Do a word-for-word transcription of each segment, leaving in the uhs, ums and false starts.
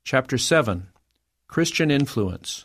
Chapter seven. Christian Influence.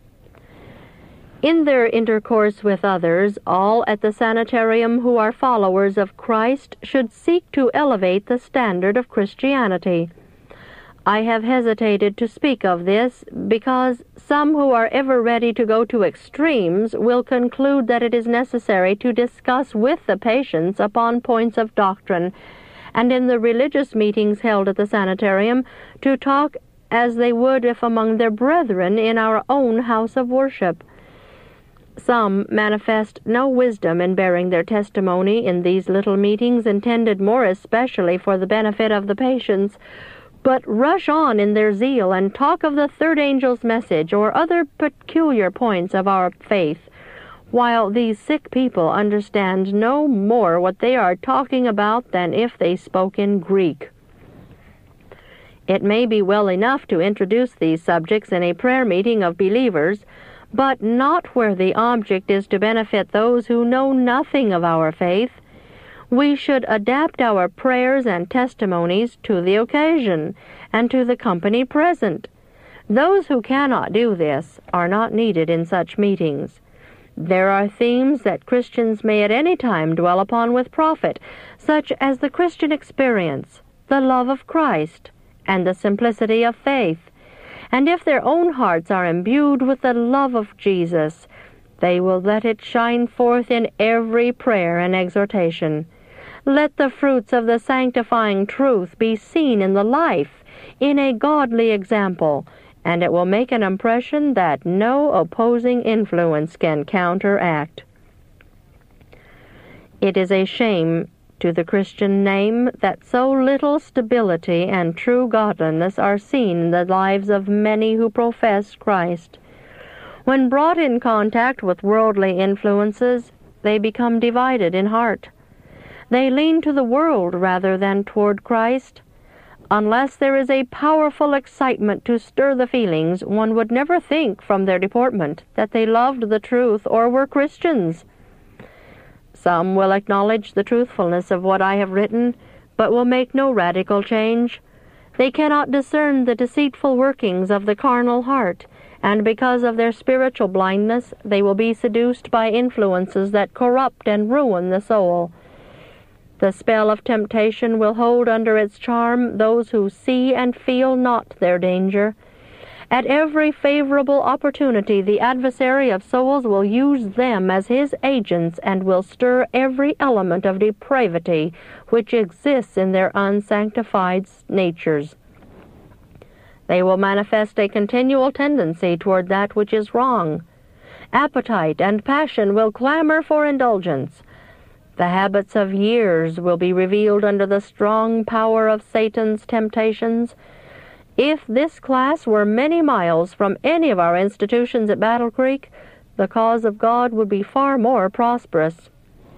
In their intercourse with others, all at the sanitarium who are followers of Christ should seek to elevate the standard of Christianity. I have hesitated to speak of this because some who are ever ready to go to extremes will conclude that it is necessary to discuss with the patients upon points of doctrine, and in the religious meetings held at the sanitarium to talk as they would if among their brethren in our own house of worship. Some manifest no wisdom in bearing their testimony in these little meetings intended more especially for the benefit of the patients, but rush on in their zeal and talk of the third angel's message or other peculiar points of our faith, while these sick people understand no more what they are talking about than if they spoke in Greek. It may be well enough to introduce these subjects in a prayer meeting of believers, but not where the object is to benefit those who know nothing of our faith. We should adapt our prayers and testimonies to the occasion and to the company present. Those who cannot do this are not needed in such meetings. There are themes that Christians may at any time dwell upon with profit, such as the Christian experience, the love of Christ, and the simplicity of faith. And if their own hearts are imbued with the love of Jesus, they will let it shine forth in every prayer and exhortation. Let the fruits of the sanctifying truth be seen in the life, in a godly example, and it will make an impression that no opposing influence can counteract. It is a shame to the Christian name that so little stability and true godliness are seen in the lives of many who profess Christ. When brought in contact with worldly influences, they become divided in heart. They lean to the world rather than toward Christ. Unless there is a powerful excitement to stir the feelings, one would never think from their deportment that they loved the truth or were Christians. Some will acknowledge the truthfulness of what I have written, but will make no radical change. They cannot discern the deceitful workings of the carnal heart, and because of their spiritual blindness, they will be seduced by influences that corrupt and ruin the soul. The spell of temptation will hold under its charm those who see and feel not their danger. At every favorable opportunity, the adversary of souls will use them as his agents and will stir every element of depravity which exists in their unsanctified natures. They will manifest a continual tendency toward that which is wrong. Appetite and passion will clamor for indulgence. The habits of years will be revealed under the strong power of Satan's temptations. If this class were many miles from any of our institutions at Battle Creek, the cause of God would be far more prosperous.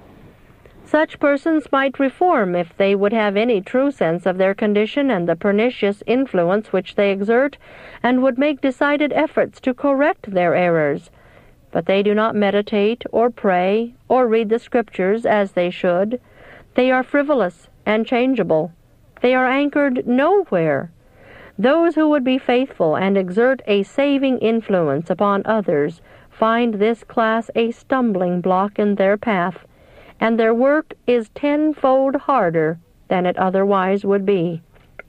Such persons might reform if they would have any true sense of their condition and the pernicious influence which they exert, and would make decided efforts to correct their errors. But they do not meditate or pray or read the Scriptures as they should. They are frivolous and changeable. They are anchored nowhere. Those who would be faithful and exert a saving influence upon others find this class a stumbling block in their path, and their work is tenfold harder than it otherwise would be.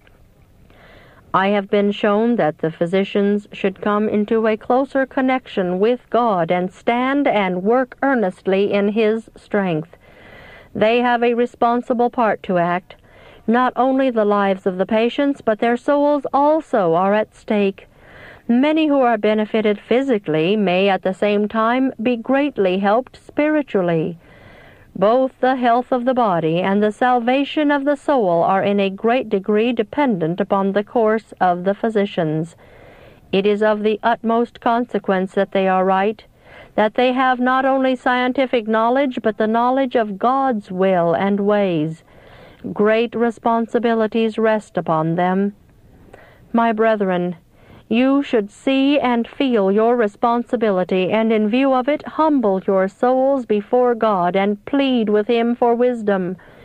I have been shown that the physicians should come into a closer connection with God and stand and work earnestly in His strength. They have a responsible part to act. Not only the lives of the patients, but their souls also are at stake. Many who are benefited physically may at the same time be greatly helped spiritually. Both the health of the body and the salvation of the soul are in a great degree dependent upon the course of the physicians. It is of the utmost consequence that they are right, that they have not only scientific knowledge, but the knowledge of God's will and ways. Great responsibilities rest upon them. My brethren, you should see and feel your responsibility, and in view of it, humble your souls before God and plead with Him for wisdom.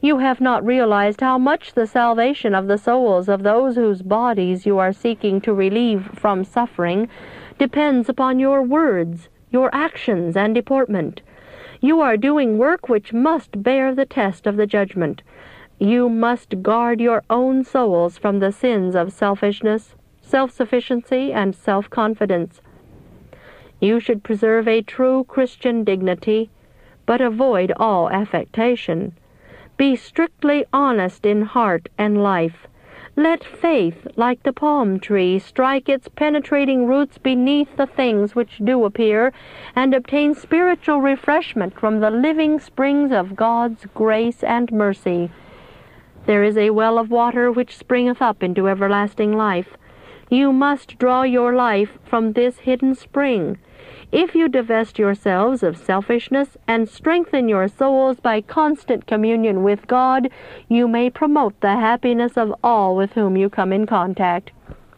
You have not realized how much the salvation of the souls of those whose bodies you are seeking to relieve from suffering depends upon your words, your actions, and deportment. You are doing work which must bear the test of the judgment. You must guard your own souls from the sins of selfishness, self-sufficiency, and self-confidence. You should preserve a true Christian dignity, but avoid all affectation. Be strictly honest in heart and life. Let faith, like the palm tree, strike its penetrating roots beneath the things which do appear, and obtain spiritual refreshment from the living springs of God's grace and mercy. There is a well of water which springeth up into everlasting life. You must draw your life from this hidden spring. If you divest yourselves of selfishness and strengthen your souls by constant communion with God, you may promote the happiness of all with whom you come in contact.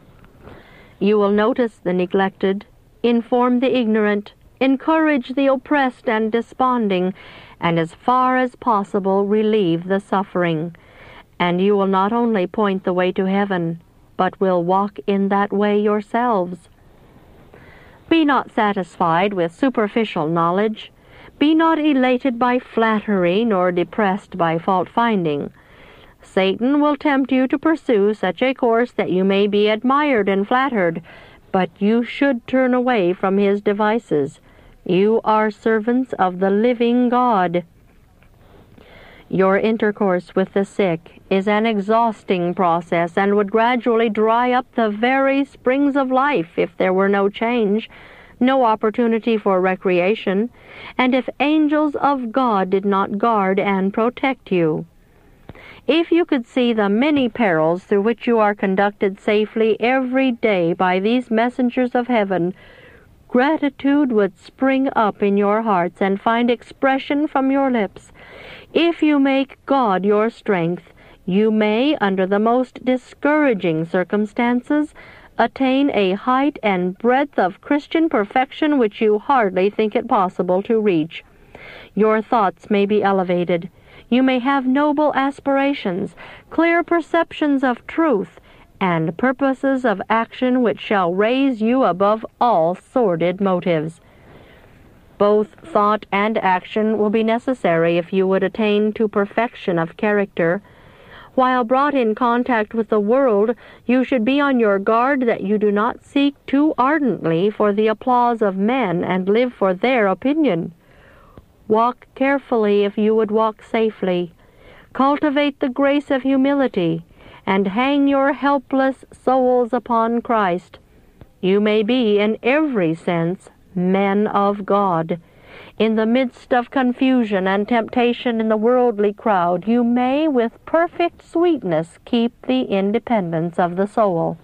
You will notice the neglected, inform the ignorant, encourage the oppressed and desponding, and as far as possible relieve the suffering. And you will not only point the way to heaven, but will walk in that way yourselves. Be not satisfied with superficial knowledge. Be not elated by flattery, nor depressed by fault-finding. Satan will tempt you to pursue such a course that you may be admired and flattered, but you should turn away from his devices. You are servants of the living God. Your intercourse with the sick is an exhausting process and would gradually dry up the very springs of life if there were no change, no opportunity for recreation, and if angels of God did not guard and protect you. If you could see the many perils through which you are conducted safely every day by these messengers of heaven, gratitude would spring up in your hearts and find expression from your lips. If you make God your strength, you may, under the most discouraging circumstances, attain a height and breadth of Christian perfection which you hardly think it possible to reach. Your thoughts may be elevated. You may have noble aspirations, clear perceptions of truth, and purposes of action which shall raise you above all sordid motives. Both thought and action will be necessary if you would attain to perfection of character. While brought in contact with the world, you should be on your guard that you do not seek too ardently for the applause of men and live for their opinion. Walk carefully if you would walk safely. Cultivate the grace of humility, and hang your helpless souls upon Christ. You may be, in every sense, men of God. In the midst of confusion and temptation in the worldly crowd, you may with perfect sweetness keep the independence of the soul.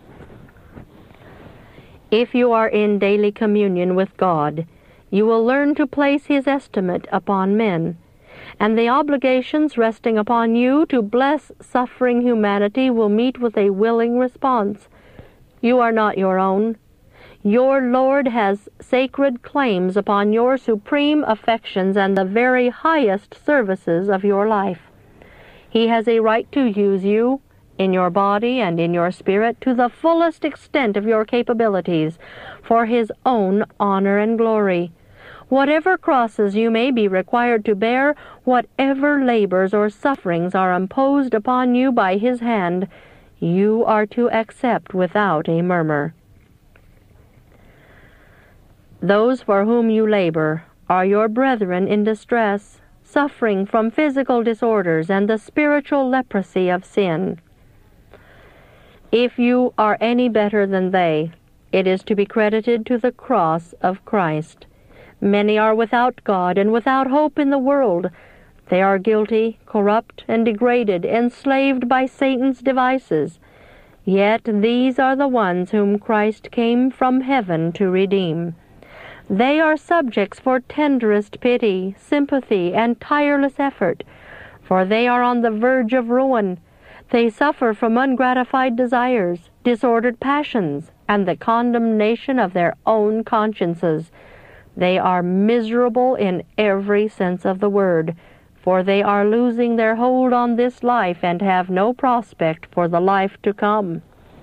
If you are in daily communion with God, you will learn to place his estimate upon men, and the obligations resting upon you to bless suffering humanity will meet with a willing response. You are not your own. Your Lord has sacred claims upon your supreme affections and the very highest services of your life. He has a right to use you, in your body and in your spirit, to the fullest extent of your capabilities, for his own honor and glory. Whatever crosses you may be required to bear, whatever labors or sufferings are imposed upon you by his hand, you are to accept without a murmur. Those for whom you labor are your brethren in distress, suffering from physical disorders and the spiritual leprosy of sin. If you are any better than they, it is to be credited to the cross of Christ. Many are without God and without hope in the world. They are guilty, corrupt, and degraded, enslaved by Satan's devices. Yet these are the ones whom Christ came from heaven to redeem. They are subjects for tenderest pity, sympathy, and tireless effort, for they are on the verge of ruin. They suffer from ungratified desires, disordered passions, and the condemnation of their own consciences. They are miserable in every sense of the word, for they are losing their hold on this life and have no prospect for the life to come.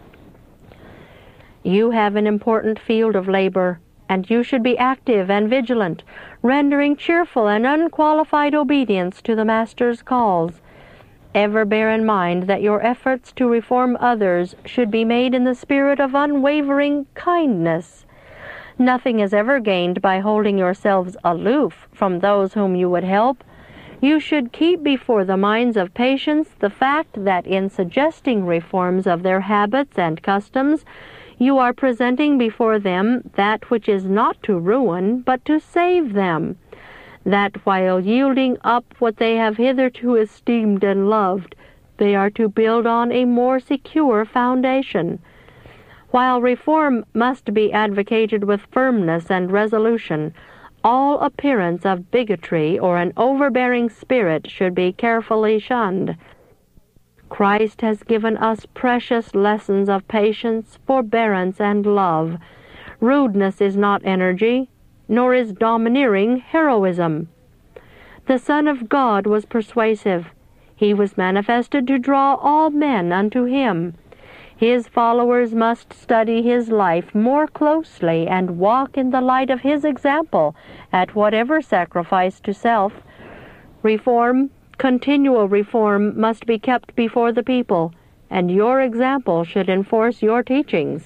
You have an important field of labor, and you should be active and vigilant, rendering cheerful and unqualified obedience to the Master's calls. Ever bear in mind that your efforts to reform others should be made in the spirit of unwavering kindness. Nothing is ever gained by holding yourselves aloof from those whom you would help. You should keep before the minds of patients the fact that in suggesting reforms of their habits and customs, you are presenting before them that which is not to ruin, but to save them, that while yielding up what they have hitherto esteemed and loved, they are to build on a more secure foundation. While reform must be advocated with firmness and resolution, all appearance of bigotry or an overbearing spirit should be carefully shunned. Christ has given us precious lessons of patience, forbearance, and love. Rudeness is not energy, nor is domineering heroism. The Son of God was persuasive. He was manifested to draw all men unto him. His followers must study his life more closely and walk in the light of his example at whatever sacrifice to self. Reform, continual reform, must be kept before the people, and your example should enforce your teachings.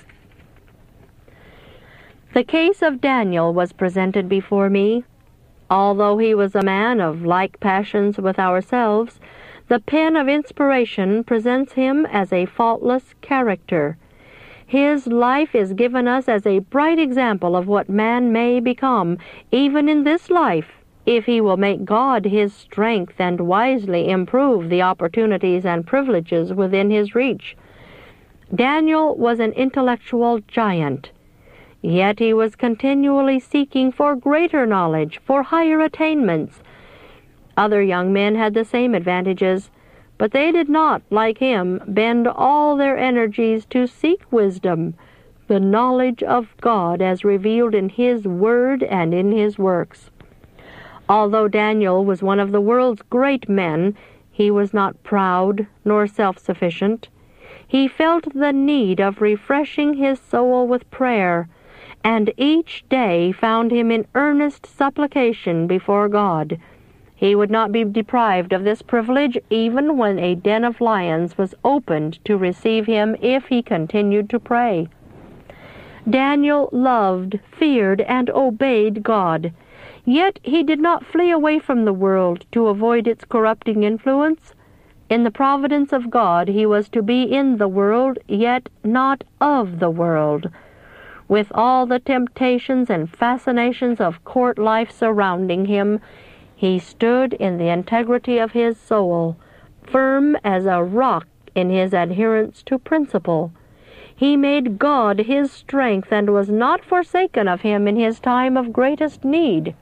The case of Daniel was presented before me. Although he was a man of like passions with ourselves, the pen of inspiration presents him as a faultless character. His life is given us as a bright example of what man may become, even in this life, if he will make God his strength and wisely improve the opportunities and privileges within his reach. Daniel was an intellectual giant, yet he was continually seeking for greater knowledge, for higher attainments. Other young men had the same advantages, but they did not, like him, bend all their energies to seek wisdom, the knowledge of God as revealed in his word and in his works. Although Daniel was one of the world's great men, he was not proud nor self-sufficient. He felt the need of refreshing his soul with prayer, and each day found him in earnest supplication before God. He would not be deprived of this privilege even when a den of lions was opened to receive him if he continued to pray. Daniel loved, feared, and obeyed God. Yet he did not flee away from the world to avoid its corrupting influence. In the providence of God he was to be in the world, yet not of the world. With all the temptations and fascinations of court life surrounding him, he stood in the integrity of his soul, firm as a rock in his adherence to principle. He made God his strength and was not forsaken of him in his time of greatest need.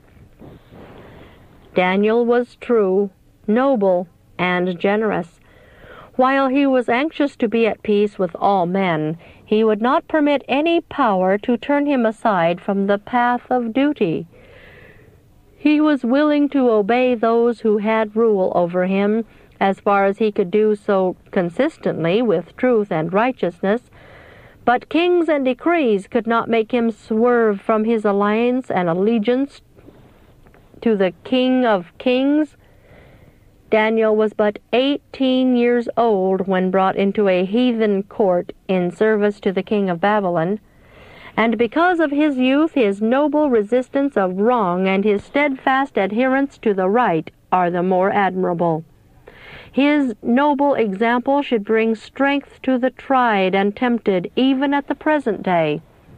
Daniel was true, noble, and generous. While he was anxious to be at peace with all men, he would not permit any power to turn him aside from the path of duty. He was willing to obey those who had rule over him, as far as he could do so consistently with truth and righteousness, but kings and decrees could not make him swerve from his alliance and allegiance to the King of Kings. Daniel was but eighteen years old when brought into a heathen court in service to the king of Babylon, and because of his youth, his noble resistance of wrong and his steadfast adherence to the right are the more admirable. His noble example should bring strength to the tried and tempted even at the present day.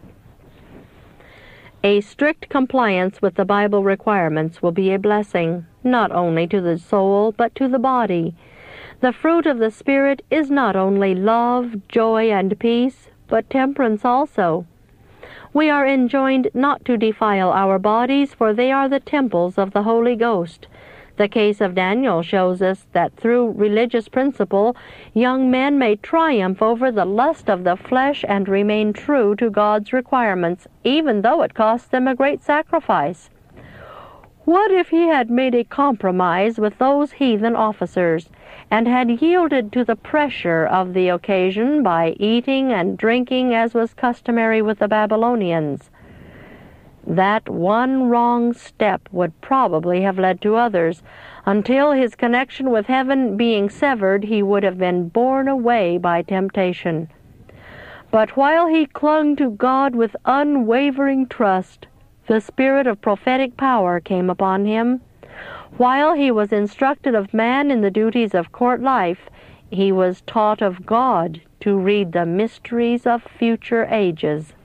A strict compliance with the Bible requirements will be a blessing, not only to the soul, but to the body. The fruit of the Spirit is not only love, joy, and peace, but temperance also. We are enjoined not to defile our bodies, for they are the temples of the Holy Ghost. The case of Daniel shows us that through religious principle, young men may triumph over the lust of the flesh and remain true to God's requirements, even though it costs them a great sacrifice. What if he had made a compromise with those heathen officers, and had yielded to the pressure of the occasion by eating and drinking as was customary with the Babylonians? That one wrong step would probably have led to others. Until his connection with heaven being severed, he would have been borne away by temptation. But while he clung to God with unwavering trust, the spirit of prophetic power came upon him. While he was instructed of man in the duties of court life, he was taught of God to read the mysteries of future ages.